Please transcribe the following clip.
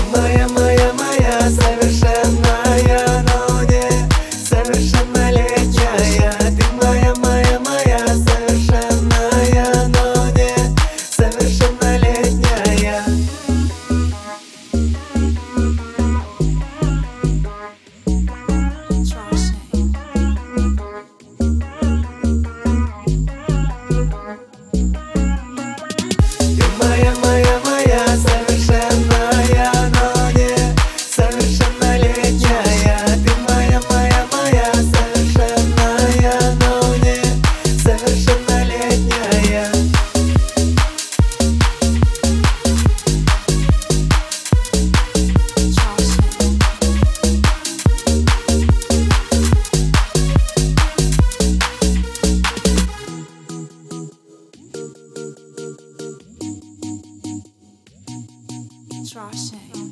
моя, моя, моя совершенная, но не совершеннолетняя. Ты моя, моя, моя совершенная, но не совершеннолетняя. Моя, моя, моя совершенная, но не совершеннолетняя. Ты моя, моя, моя совершенная, но не совершеннолетняя. Trashy.